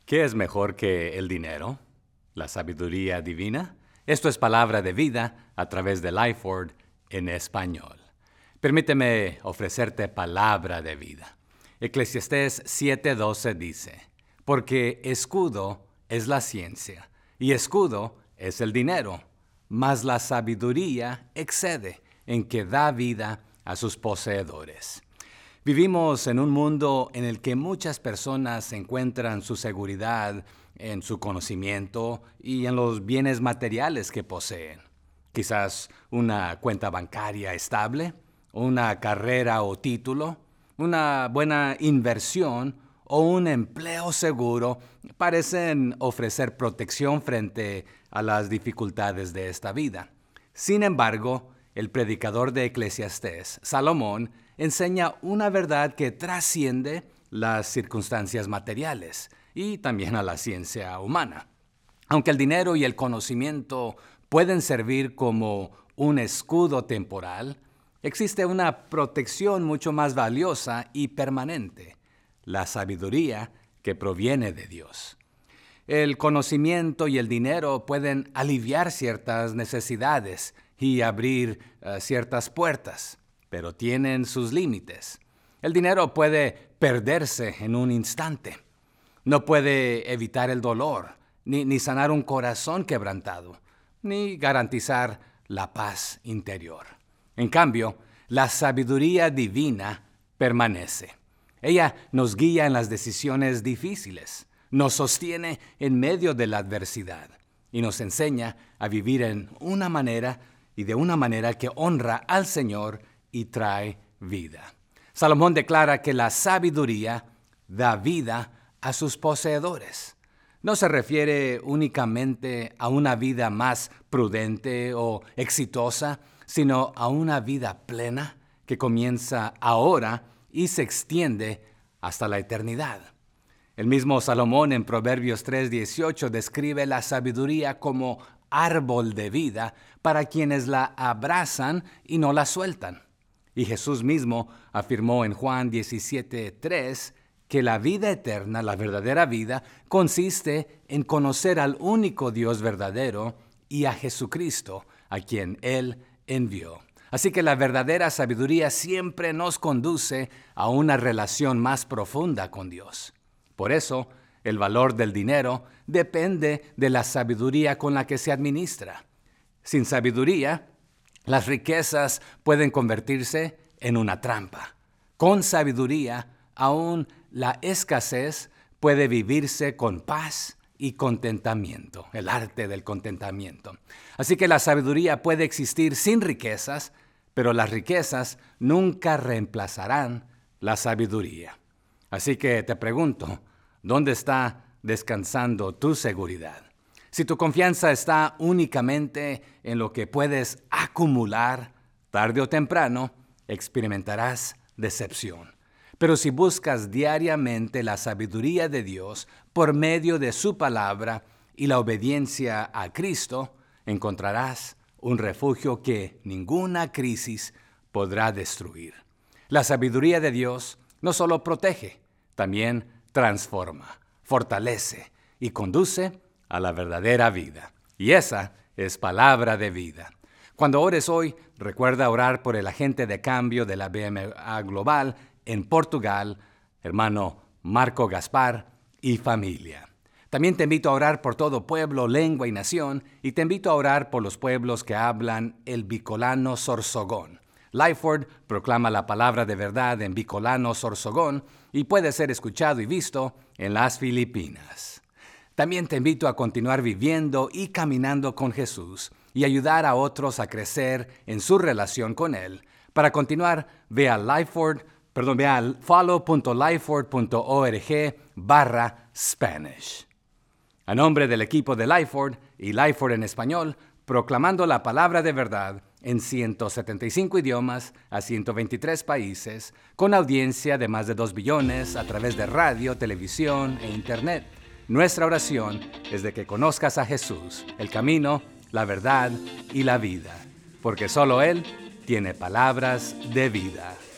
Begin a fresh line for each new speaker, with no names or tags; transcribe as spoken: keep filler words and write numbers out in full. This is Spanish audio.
¿Qué es mejor que el dinero? ¿La sabiduría divina? Esto es palabra de vida a través de Lifeword en español. Permíteme ofrecerte palabra de vida. Eclesiastés siete doce dice, porque escudo es la ciencia, y escudo es el dinero, mas la sabiduría excede en que da vida a sus poseedores. Vivimos en un mundo en el que muchas personas encuentran su seguridad en su conocimiento y en los bienes materiales que poseen. Quizás una cuenta bancaria estable, una carrera o título, una buena inversión o un empleo seguro parecen ofrecer protección frente a las dificultades de esta vida. Sin embargo, el predicador de Eclesiastés, Salomón, enseña una verdad que trasciende las circunstancias materiales y también a la ciencia humana. Aunque el dinero y el conocimiento pueden servir como un escudo temporal, existe una protección mucho más valiosa y permanente, la sabiduría que proviene de Dios. El conocimiento y el dinero pueden aliviar ciertas necesidades y abrir uh, ciertas puertas, pero tienen sus límites. El dinero puede perderse en un instante. No puede evitar el dolor, ni, ni sanar un corazón quebrantado, ni garantizar la paz interior. En cambio, la sabiduría divina permanece. Ella nos guía en las decisiones difíciles, nos sostiene en medio de la adversidad y nos enseña a vivir en una manera y de una manera que honra al Señor y trae vida. Salomón declara que la sabiduría da vida a sus poseedores. No se refiere únicamente a una vida más prudente o exitosa, sino a una vida plena que comienza ahora y se extiende hasta la eternidad. El mismo Salomón en Proverbios tres dieciocho describe la sabiduría como árbol de vida para quienes la abrazan y no la sueltan. Y Jesús mismo afirmó en Juan diecisiete tres que la vida eterna, la verdadera vida, consiste en conocer al único Dios verdadero y a Jesucristo, a quien Él envió. Así que la verdadera sabiduría siempre nos conduce a una relación más profunda con Dios. Por eso, el valor del dinero depende de la sabiduría con la que se administra. Sin sabiduría, las riquezas pueden convertirse en una trampa. Con sabiduría, aún la escasez puede vivirse con paz y contentamiento, el arte del contentamiento. Así que la sabiduría puede existir sin riquezas, pero las riquezas nunca reemplazarán la sabiduría. Así que te pregunto, ¿dónde está descansando tu seguridad? Si tu confianza está únicamente en lo que puedes acumular, tarde o temprano experimentarás decepción. Pero si buscas diariamente la sabiduría de Dios por medio de su palabra y la obediencia a Cristo, encontrarás un refugio que ninguna crisis podrá destruir. La sabiduría de Dios no solo protege, también transforma, fortalece y conduce a la verdadera vida. Y esa es palabra de vida. Cuando ores hoy, recuerda orar por el agente de cambio de la B M A Global en Portugal, hermano Marco Gaspar y familia. También te invito a orar por todo pueblo, lengua y nación, y te invito a orar por los pueblos que hablan el bicolano Sorsogon. Lifeword proclama la palabra de verdad en bicolano Sorsogon y puede ser escuchado y visto en las Filipinas. También te invito a continuar viviendo y caminando con Jesús y ayudar a otros a crecer en su relación con Él. Para continuar, ve a Lifeword, perdón, ve a follow.lifeword.org barra Spanish. A nombre del equipo de Lifeword y Lifeword en español, proclamando la palabra de verdad en ciento setenta y cinco idiomas a ciento veintitrés países, con audiencia de más de dos billones a través de radio, televisión e internet. Nuestra oración es de que conozcas a Jesús, el camino, la verdad y la vida, porque solo Él tiene palabras de vida.